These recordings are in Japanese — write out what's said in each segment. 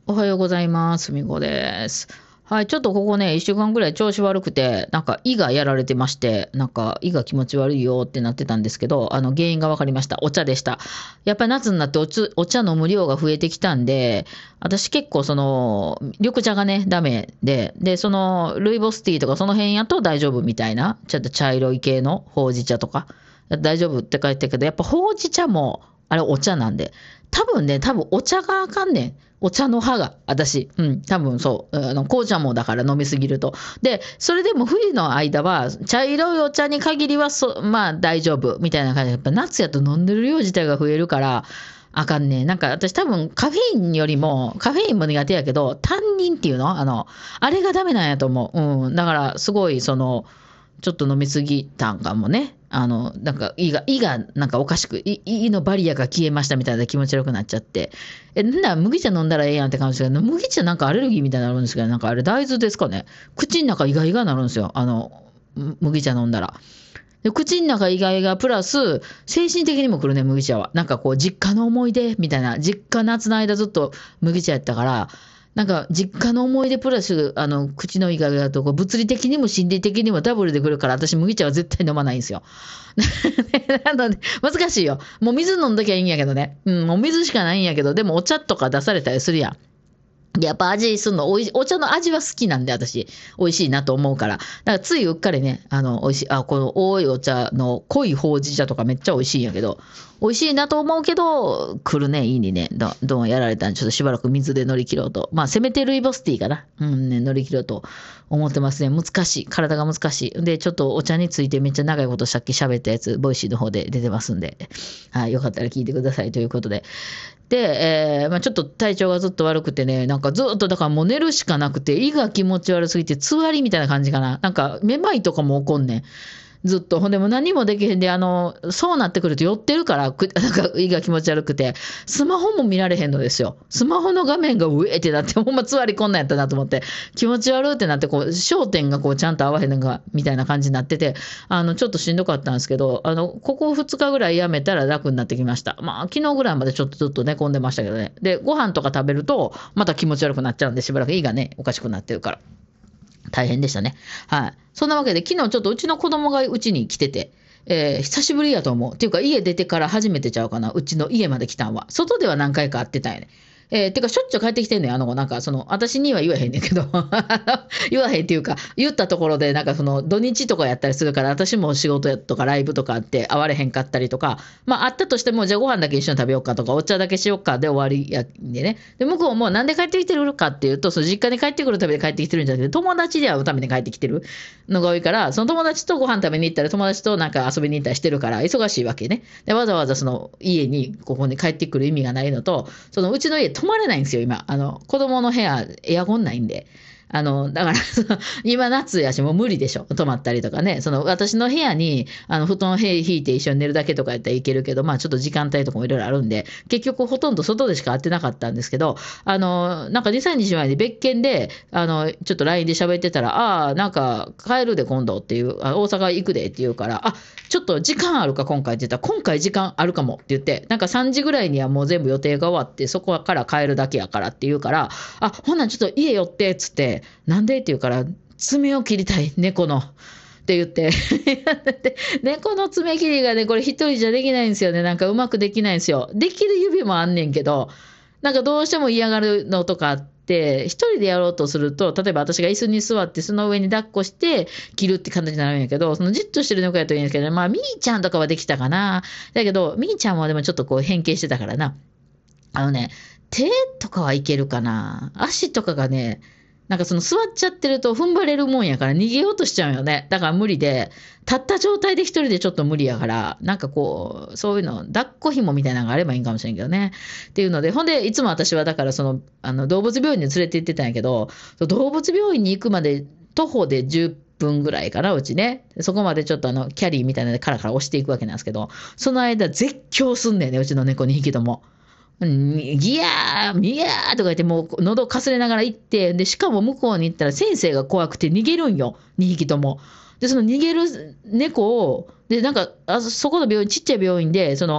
おはようございます。みこです。はい、ちょっとここね、1週間ぐらい調子悪くて、なんか胃がやられてまして、なんか胃が気持ち悪いよってなってたんですけど、原因が分かりました。お茶でした。やっぱり夏になってお茶飲む量が増えてきたんで、私結構緑茶がね、ダメで、ルイボスティーとかその辺やと大丈夫みたいな、ちょっと茶色い系のほうじ茶とか、大丈夫って書いてるけど、やっぱほうじ茶も、あれお茶なんで、多分お茶があかんねん。お茶の葉が、私。うん、多分そう。紅茶もだから飲みすぎると。で、それでも冬の間は、茶色いお茶に限りはまあ大丈夫。みたいな感じで、やっぱ夏やと飲んでる量自体が増えるから、あかんね。なんか私多分カフェインよりも、カフェインも苦手やけど、タンニンっていうのあれがダメなんやと思う。うん。だからすごいちょっと飲みすぎたんかもね。なんか胃がなんかおかしく、胃のバリアが消えましたみたいな気持ち悪くなっちゃって。なんだ、麦茶飲んだらええやんって感じですけど、麦茶なんかアレルギーみたいになるんですけど、なんかあれ大豆ですかね。口の中イガイガになるんですよ。麦茶飲んだら。で口の中イガイガプラス、精神的にも来るね、麦茶は。なんかこう、実家の思い出みたいな、実家夏の間ずっと麦茶やったから、なんか、実家の思い出プラス、口のイガイガと、物理的にも心理的にもダブルで来るから、私麦茶は絶対飲まないんですよ。なので、難しいよ。もう水飲んどきゃいいんやけどね。うん、もう水しかないんやけど、でもお茶とか出されたりするやん。やっぱ味すんの、お茶の味は好きなんで、私。美味しいなと思うから。だからついうっかりね、美味しい、この多いお茶の濃いほうじ茶とかめっちゃ美味しいんやけど、美味しいなと思うけど、来るね、いいにね、どんやられたんで、ちょっとしばらく水で乗り切ろうと。まあ、せめてルイボスティーかな。うんね、乗り切ろうと思ってますね。難しい。体が難しい。で、ちょっとお茶についてめっちゃ長いことさっき喋ったやつ、ボイシーの方で出てますんで、はい、よかったら聞いてくださいということで。で、まあ、ちょっと体調がずっと悪くてね、なんかずっとだからもう寝るしかなくて、胃が気持ち悪すぎて、つわりみたいな感じかな。なんか、めまいとかも起こんねん。ずっと。ほんでも何もできへんで、そうなってくると酔ってるから、なんか胃が気持ち悪くて、スマホも見られへんのですよ。スマホの画面がうえってなって、ほんまつわりこんなんやったなと思って、気持ち悪ってなって、こう、焦点がこうちゃんと合わへんのが、みたいな感じになってて、ちょっとしんどかったんですけど、ここ2日ぐらいやめたら楽になってきました。まあ、昨日ぐらいまでちょっとずっと寝込んでましたけどね。で、ご飯とか食べると、また気持ち悪くなっちゃうんで、しばらく胃がね、おかしくなってるから。大変でしたね。はい。そんなわけで、昨日ちょっとうちの子供がうちに来てて、久しぶりやと思う。っていうか、家出てから初めてちゃうかな。うちの家まで来たんは。外では何回か会ってたんやね。てか、しょっちゅう帰ってきてんねん。なんか、私には言わへんねんけど、言わへんっていうか、言ったところで、なんか土日とかやったりするから、私も仕事とかライブとかあって会われへんかったりとか、まあ、あったとしても、じゃあご飯だけ一緒に食べようかとか、お茶だけしようかで終わりやんでね。で、向こうもなんで帰ってきてるかっていうと、実家に帰ってくるために帰ってきてるんじゃなくて、友達で会うために帰ってきてるのが多いから、その友達とご飯食べに行ったり、友達となんか遊びに行ったりしてるから、忙しいわけね。で、わざわざ家に、ここに帰ってくる意味がないのと、うちの家泊まれないんですよ、今。子供の部屋、エアコンないんで。だから今夏やし、もう無理でしょ。泊まったりとかね。私の部屋に、布団を引いて一緒に寝るだけとかやったらいけるけど、まあちょっと時間帯とかもいろいろあるんで、結局ほとんど外でしか会ってなかったんですけど、なんか2、3日前に別件で、ちょっと LINE で喋ってたら、なんか帰るで今度っていう、大阪行くでって言うから、ちょっと時間あるか今回って言ったら、今回時間あるかもって言って、なんか3時ぐらいにはもう全部予定が終わって、そこから帰るだけやからって言うから、ほんなんちょっと家寄って、つって、なんでって言うから、爪を切りたい、猫の。って言って猫の爪切りがね、これ一人じゃできないんですよね。なんかうまくできないんですよ。できる指もあんねんけど、なんかどうしても嫌がるのとかあって、一人でやろうとすると、例えば私が椅子に座って、その上に抱っこして切るって感じになるんやけど、じっとしてる猫やといいんですけど、まあ、みーちゃんとかはできたかな。だけど、みーちゃんはでもちょっとこう変形してたからな。ね、手とかはいけるかな。足とかがね、なんか座っちゃってると踏ん張れるもんやから逃げようとしちゃうよね。だから無理で、立った状態で一人でちょっと無理やから、なんかこう、そういうの、抱っこ紐みたいなのがあればいいんかもしれんけどね。っていうので、ほんで、いつも私はだから動物病院に連れて行ってたんやけど、動物病院に行くまで徒歩で10分ぐらいかな、うちね。そこまでちょっとキャリーみたいなのでカラカラ押していくわけなんですけど、その間絶叫すんねんね、うちの猫2匹とも。ギヤー、ミヤーとか言って、もう喉かすれながら行って、で、しかも向こうに行ったら先生が怖くて逃げるんよ、2匹とも。で、その逃げる猫を、で、なんか、そこの病院、ちっちゃい病院で、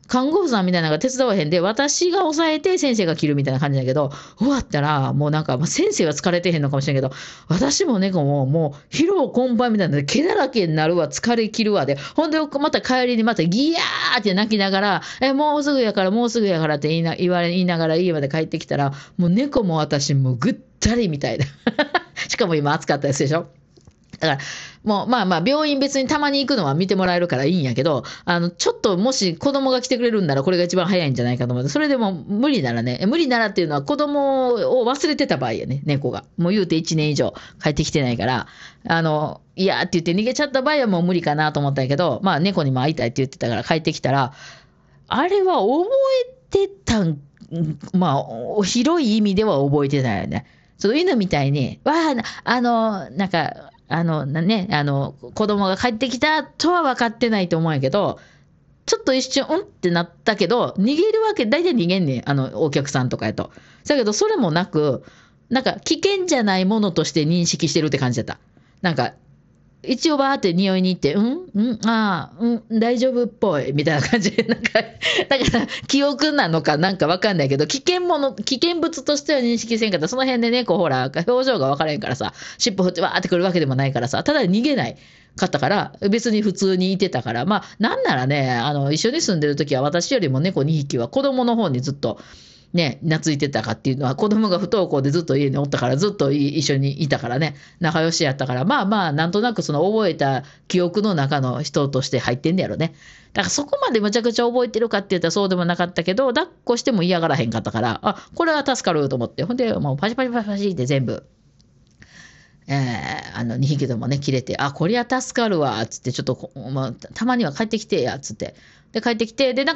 看護婦さんみたいなのが手伝わへんで、私が抑えて先生が切るみたいな感じだけど、終わったら、もうなんか、まあ、先生は疲れてへんのかもしれんけど、私も猫ももう疲労困憊みたいなので、毛だらけになるわ、疲れ切るわで、ほんで、また帰りにまたギヤーって泣きながら、もうすぐやから、もうすぐやからって言いながら家まで帰ってきたら、もう猫も私もぐったりみたいな。しかも今暑かったですでしょ。だから、もう、まあまあ、病院別にたまに行くのは見てもらえるからいいんやけど、ちょっともし子供が来てくれるんなら、これが一番早いんじゃないかと思って、それでも無理ならね、無理ならっていうのは子供を忘れてた場合やね、猫が。もう言うて1年以上帰ってきてないから、いやーって言って逃げちゃった場合はもう無理かなと思ったんやけど、まあ猫にも会いたいって言ってたから帰ってきたら、あれは覚えてたん、まあ、広い意味では覚えてないよね。その犬みたいに、なんか、子供が帰ってきたとは分かってないと思うんやけど、ちょっと一瞬、ってなったけど、逃げるわけ、大体逃げんねん、お客さんとかやと。だけど、それもなく、なんか、危険じゃないものとして認識してるって感じだった。なんか、一応バーって匂いに行って、大丈夫っぽい、みたいな感じで、なんか、だから、記憶なのかなんかわかんないけど、危険物としては認識せんかった。その辺でね、こう、ほら、表情がわからへんからさ、尻尾振ってわーってくるわけでもないからさ、ただ逃げないかったから、別に普通にいてたから、まあ、なんならね、一緒に住んでる時は私よりも猫2匹は子供の方にずっと、ね、懐いてたかっていうのは、子供が不登校でずっと家におったから、ずっと一緒にいたからね、仲良しやったから、まあまあ、なんとなくその覚えた記憶の中の人として入ってんねやろね。だからそこまでむちゃくちゃ覚えてるかって言ったらそうでもなかったけど、抱っこしても嫌がらへんかったから、これは助かると思って、ほんで、もうパシパシパシパシって全部、2匹ともね、切れて、こりゃ助かるわ、つって、ちょっとまあ、たまには帰ってきてや、つって。で、帰ってきて、で、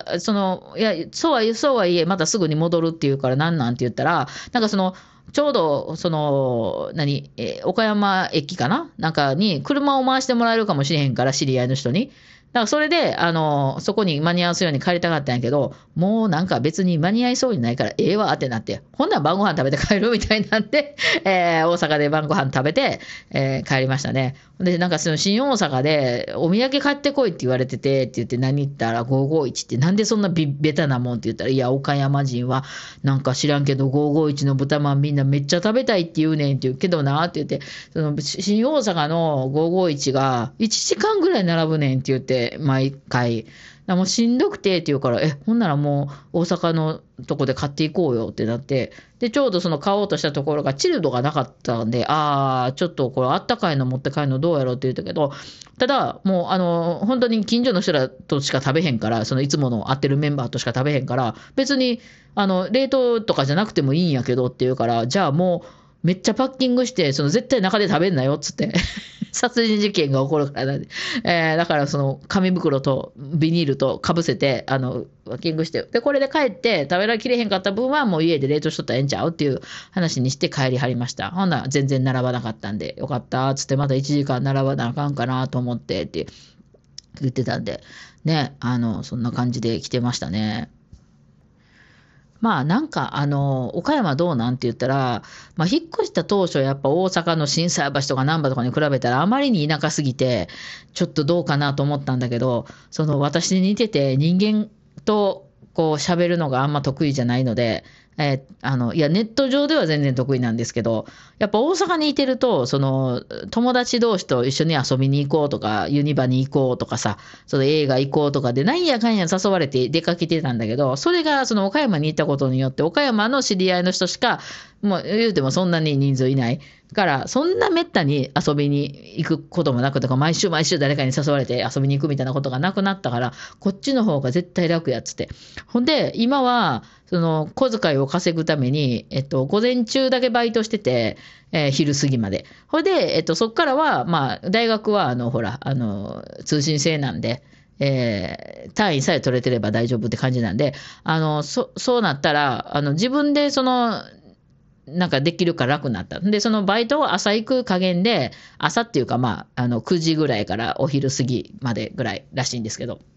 そうはいえ、またすぐに戻るっていうから、なんて言ったら、ちょうど、岡山駅かななんかに、車を回してもらえるかもしれへんから、知り合いの人に。だからそれで、そこに間に合わすように帰りたかったんやけど、もうなんか別に間に合いそうにないから、ええわってなって、ほんなら晩ご飯食べて帰るみたいになって、大阪で晩ご飯食べて、帰りましたね。で、なんかその新大阪で、お土産買ってこいって言われてて、って言って何言ったら551って、なんでそんなベタなもんって言ったら、いや、岡山人は、なんか知らんけど551の豚まんみんなめっちゃ食べたいって言うねんって言うけどなって言って、その新大阪の551が1時間ぐらい並ぶねんって言って、毎回。もうしんどくてって言うから、ほんならもう大阪のとこで買っていこうよってなって、で、ちょうどその買おうとしたところがチルドがなかったんで、ちょっとこれあったかいの持って帰るのどうやろうって言ったけど、ただ、もう本当に近所の人らとしか食べへんから、そのいつもの会ってるメンバーとしか食べへんから、別に、冷凍とかじゃなくてもいいんやけどって言うから、じゃあもう、めっちゃパッキングして、絶対中で食べんなよっつって、殺人事件が起こるからなんで、だからその紙袋とビニールとかぶせて、パッキングして、で、これで帰って食べられきれへんかった分はもう家で冷凍しとったらええんちゃうっていう話にして帰りはりました。ほんなら全然並ばなかったんで、よかったっつってまた1時間並ばなあかんかなと思ってって言ってたんで、ね、そんな感じで来てましたね。まあなんか岡山どうなんて言ったら、まあ引っ越した当初やっぱ大阪の心斎橋とか難波とかに比べたらあまりに田舎すぎて、ちょっとどうかなと思ったんだけど、その私に似てて人間とこう喋るのがあんま得意じゃないので、いやネット上では全然得意なんですけど、やっぱ大阪にいてると、その友達同士と一緒に遊びに行こうとか、ユニバに行こうとかさ、その映画行こうとかで、なんやかんや誘われて出かけてたんだけど、それがその岡山に行ったことによって、岡山の知り合いの人しか、もう言うてもそんなに人数いない。から、そんなめったに遊びに行くこともなくとか、毎週毎週誰かに誘われて遊びに行くみたいなことがなくなったから、こっちの方が絶対楽やっつって。ほんで、今は、その小遣いを稼ぐために、午前中だけバイトしてて、昼過ぎまで。ほいで、そっからは、まあ、大学は、ほら、通信制なんで、単位さえ取れてれば大丈夫って感じなんで、そうなったら、自分でなんかできるから楽になった。で、そのバイトを朝行く加減で、朝っていうかまあ、9時ぐらいからお昼過ぎまでぐらいらしいんですけど、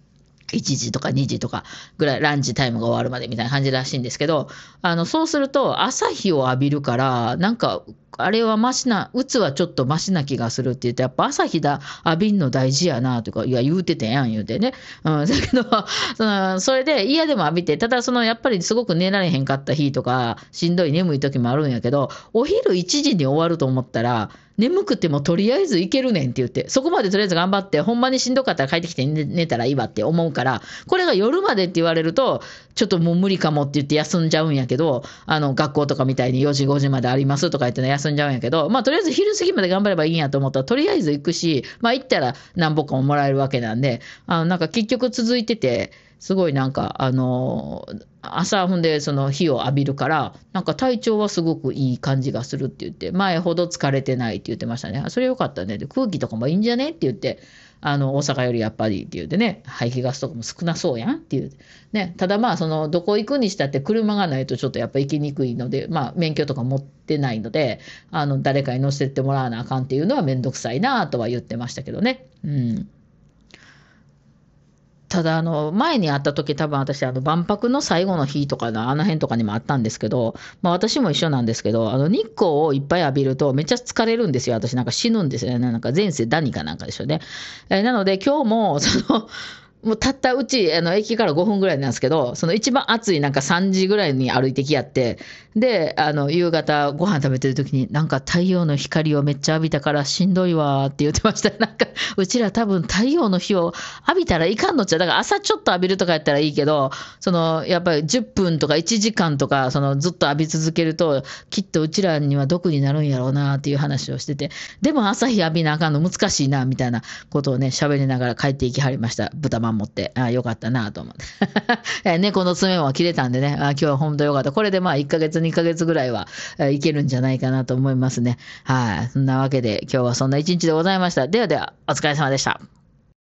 1時とか2時とかぐらい、ランチタイムが終わるまでみたいな感じらしいんですけど、そうすると朝日を浴びるから、なんか、あれはマシな、うつはちょっとマシな気がするって言って、やっぱ朝日だ、浴びんの大事やなとか、いや、言うててんやん言うてね。うん、だけど、それで嫌でも浴びて、ただやっぱりすごく寝られへんかった日とか、しんどい眠い時もあるんやけど、お昼1時に終わると思ったら、眠くてもとりあえずいけるねんって言って、そこまでとりあえず頑張って、ほんまにしんどかったら帰ってきて寝たらいいわって思うから、これが夜までって言われると、ちょっともう無理かもって言って休んじゃうんやけど、学校とかみたいに4時5時までありますとか言って休んじゃうんやけど、まあとりあえず昼過ぎまで頑張ればいいんやと思ったら、とりあえず行くし、まあ行ったら何ぼかももらえるわけなんで、なんか結局続いてて、すごいなんか、朝ほんでその日を浴びるから、なんか体調はすごくいい感じがするって言って、前ほど疲れてないって言ってましたね。それよかったね。で、空気とかもいいんじゃねって言って、大阪よりやっぱりって言ってね、排気ガスとかも少なそうやんっていう。ね、ただまあ、どこ行くにしたって車がないとちょっとやっぱ行きにくいので、まあ、免許とか持ってないので、誰かに乗せてもらわなあかんっていうのはめんどくさいなとは言ってましたけどね。うん。ただ前に会った時多分私万博の最後の日とかの辺とかにもあったんですけど、まあ私も一緒なんですけど、日光をいっぱい浴びるとめっちゃ疲れるんですよ。私なんか死ぬんですよね。なんか前世ダニかなんかでしょうね。なので今日ももうたったうち、駅から5分ぐらいなんですけど、その一番暑いなんか3時ぐらいに歩いてきやって、で、夕方ご飯食べてる時に、なんか太陽の光をめっちゃ浴びたからしんどいわーって言ってました。なんか、うちら多分太陽の日を浴びたらいかんのっちゃ、だから朝ちょっと浴びるとかやったらいいけど、やっぱり10分とか1時間とか、ずっと浴び続けると、きっとうちらには毒になるんやろうなっていう話をしてて、でも朝日浴びなあかんの難しいな、みたいなことをね、喋りながら帰っていきはりました。豚まん持って。よかったなと思って。猫の爪も切れたんでね、今日は本当よかった。これでまあ1ヶ月、2ヶ月ぐらいは、いけるんじゃないかなと思いますね。はい。そんなわけで今日はそんな一日でございました。ではでは、お疲れ様でした。